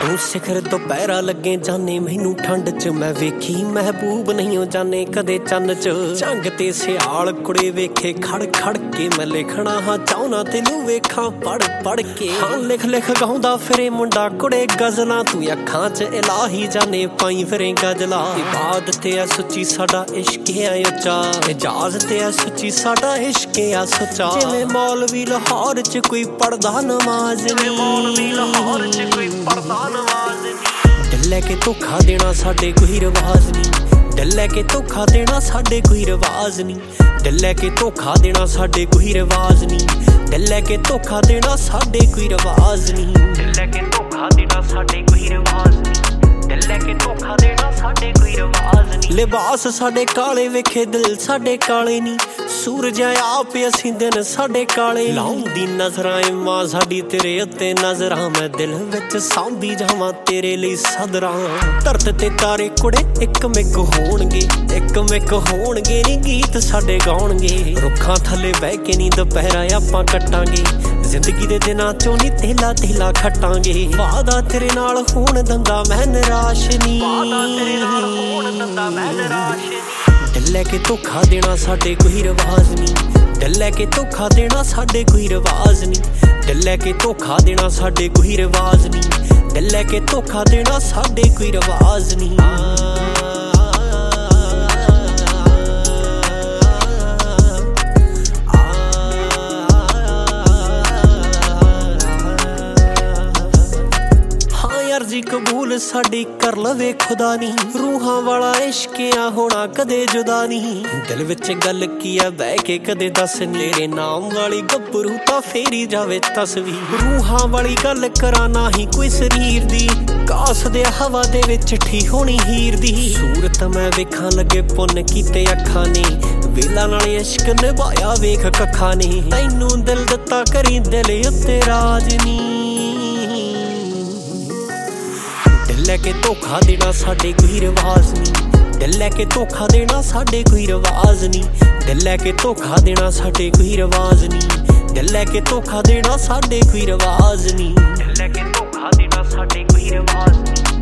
ਤੂੰ ਸਿਖਰ ਦੁਪਹਿਰਾ ਲੱਗੇ ਜਾਨੇ ਮੈਨੂੰ ਠੰਡ ਚ ਮੈਂ ਵੇਖੀ ਮਹਿਬੂਬ ਨਹੀਂ ਜਾਨੇ ਕਦੇ ਚੰਨ ਚ ਝੰਗ ਤੇ ਸਿਆਲ ਕੁੜੇ ਵੇਖੇ ਖੜ ਖੜ ਕੇ ਮੈਂ ਲਿਖਣਾ ਹਾਂ ਚਾਹੁੰਨਾ ਤੈਨੂੰ ਵੇਖਾਂ ਪੜ ਪੜ ਕੇ ਹਾਂ ਲਿਖ ਲਿਖ ਗਾਉਂਦਾ ਫਿਰੇ ਮੁੰਡਾ ਕੁੜੇ ਗਜ਼ਲਾਂ ਤੂੰ ਅੱਖਾਂ ਚ ਇਲਾਹੀ ਜਾਨੇ ਪਾਈ ਫਿਰੇ ਗਜ਼ਲਾਂ ਇਬਾਦਤ ਆ ਸੱਚੀ ਸਾਡਾ ਇਸ਼ਕ ਆ ਉੱਚਾ ਇਜਾਜ਼ਤ ਆ ਸੱਚੀ ਸਾਡਾ ਇਸ਼ਕ ਆ ਸੱਚਾ ਜਿਵੇਂ ਮੌਲਵੀ ਲਾਹੌਰ ਚ ਕੋਈ ਪੜਦਾ ਨਮਾਜ਼ ਨੀ ਮੌਲਵੀ ਲਾਹੌਰ ਚ ਕੋਈ ਪੜਦਾ ਨਮਾਜ਼ ਨੀ ਦਿਲ ਲੈ ਕੇ ਧੋਖਾ ਦੇਣਾ ਸਾਡੇ ਕੋਈ ਰਿਵਾਜ਼ ਨੀ ਦਿਲ ਲੈ ਕੇ ਧੋਖਾ ਦੇਣਾ ਸਾਡੇ ਕੋਈ ਰਿਵਾਜ਼ ਨੀ ਦਿਲ ਲੈ ਕੇ ਧੋਖਾ ਦੇਣਾ ਸਾਡੇ ਕੋਈ ਰਿਵਾਜ਼ ਨੀ ਦਿਲ ਲੈ ਕੇ ਧੋਖਾ ਦੇਣਾ ਸਾਡੇ ਕੋਈ ਰਿਵਾਜ਼ ਨੀ ਦਿਲ ਲੈ ਕੇ ਧੋਖਾ ਦੇਣਾ ਸਾਡੇ ਕੋਈ ਰਿਵਾਜ਼ ਨੀ ਦਿਲ ਲੈ ਕੇ ਧੋਖਾ ਦੇਣਾ ਸਾਡੇ ਕੋਈ ਰਿਵਾਜ਼ ਨੀ ਲਿਬਾਸ ਸਾਡੇ ਕਾਲੇ ਵੇਖੇ ਦਿਲ ਸਾਡੇ ਕਾਲੇ ਨੀ ਸੂਰਜ ਆਪ ਅਸੀਂ ਦਿਨ ਸਾਡੇ ਕਾਲੇ ਲਾਉਂਦੀ ਨਜ਼ਰਾਂ ਮਾਂ ਸਾਡੀ ਤੇਰੇ ਉੱਤੇ ਨਜ਼ਰਾਂ ਮੈਂ ਦਿਲ ਵਿੱਚ ਸਾਂਭੀ ਜਾਵਾਂ ਤੇਰੇ ਲਈ ਸਦਰਾਂ ਧਰਤ ਤੇ ਤਾਰੇ ਕੁੜੇ ਇੱਕ ਮਿਕ ਹੋਣਗੇ ਨੀ ਗੀਤ ਸਾਡੇ ਗਾਉਣਗੇ ਰੁੱਖਾਂ ਥੱਲੇ ਬਹਿ ਕੇ ਨੀ ਦੁਪਹਿਰਾ ਆਪਾਂ ਕੱਟਾਂਗੇ ਜ਼ਿੰਦਗੀ ਦੇ ਦਿਨਾਂ ਚੋਂ ਨੀ ਤੇਲਾ ਤੇਲਾ ਖੱਟਾਂਗੇ ਵਾਦਾ ਤੇਰੇ ਨਾਲ ਹੋਣ ਦੰਦਾ ਮੈਂ ਨਿਰਾਸ਼ ਨੀ ਦਿਲ ਲੈ ਕੇ ਧੋਖਾ ਦੇਣਾ ਸਾਡੇ ਕੋਈ ਰਿਵਾਜ਼ ਨੀ ਦਿਲ ਲੈ ਕੇ ਧੋਖਾ ਦੇਣਾ ਸਾਡੇ ਕੋਈ ਰਿਵਾਜ਼ ਨੀ ਦਿਲ ਲੈ ਕੇ ਧੋਖਾ ਦੇਣਾ ਸਾਡੇ ਕੋਈ ਰਿਵਾਜ਼ ਨੀ ਦਿਲ ਲੈ ਕੇ ਧੋਖਾ ਦੇਣਾ ਸਾਡੇ ਕੋਈ ਰਿਵਾਜ਼ ਨੀ ਅਰਜ਼ੀ ਕਬੂਲ ਸਾਡੀ ਕਰ ਲਵੇ ਖੁਦਾ ਨੀ ਰੂਹਾਂ ਵਾਲਾ ਇਸ਼ਕ ਆ ਹੋਣਾ ਕਦੇ ਜੁਦਾ ਨੀ ਦਿਲ ਵਿੱਚ ਗੱਲ ਕੀ ਆ ਬਹਿ ਕੇ ਕਦੇ ਦੱਸ ਨੀ ਤੇਰੇ ਨਾਮ ਵਾਲੀ ਗੱਭਰੂ ਤਾਂ ਫੇਰੀ ਜਾਵੇ ਤਸਵੀਰ ਰੂਹਾਂ ਵਾਲੀ ਗੱਲ ਕਰਾਂ ਨਾ ਹੀ ਕੋਈ ਸਰੀਰ ਦੀ ਕਾਸ ਦੇ ਹਵਾ ਦੇ ਵਿੱਚ ਠੀ ਹੋਣੀ ਹੀਰ ਦੀ ਸੂਰਤ ਮੈਂ ਵੇਖਾਂ ਲੱਗੇ ਪੁੰਨ ਕੀਤੇ ਅੱਖਾਂ ਨੇ ਵੇਲਾ ਨਾਲ ਇਸ਼ਕ ਨਿਭਾਇਆ ਵੇਖ ਕੱਖਾਂ ਨੇ ਤੈਨੂੰ ਦਿਲ ਦਿੱਤਾ ਕਰੀ ਦਿਲ ਉੱਤੇ ਰਾਜ ਨੀ ਦਿਲ ਲੈ ਕੇ ਧੋਖਾ ਦੇਣਾ ਸਾਡੇ ਕੋਈ ਰਿਵਾਜ਼ ਨੀ ਦਿਲ ਲੈ ਕੇ ਧੋਖਾ ਦੇਣਾ ਸਾਡੇ ਕੋਈ ਰਿਵਾਜ਼ ਨੀ ਦਿਲ ਲੈ ਕੇ ਧੋਖਾ ਦੇਣਾ ਸਾਡੇ ਕੋਈ ਰਿਵਾਜ਼ ਨੀ ਦਿਲ ਲੈ ਕੇ ਧੋਖਾ ਦੇਣਾ ਸਾਡੇ ਕੋਈ ਰਿਵਾਜ਼ ਨੀ ਦਿਲ ਲੈ ਕੇ ਧੋਖਾ ਦੇਣਾ ਸਾਡੇ ਕੋਈ ਰਿਵਾਜ਼ ਨੀ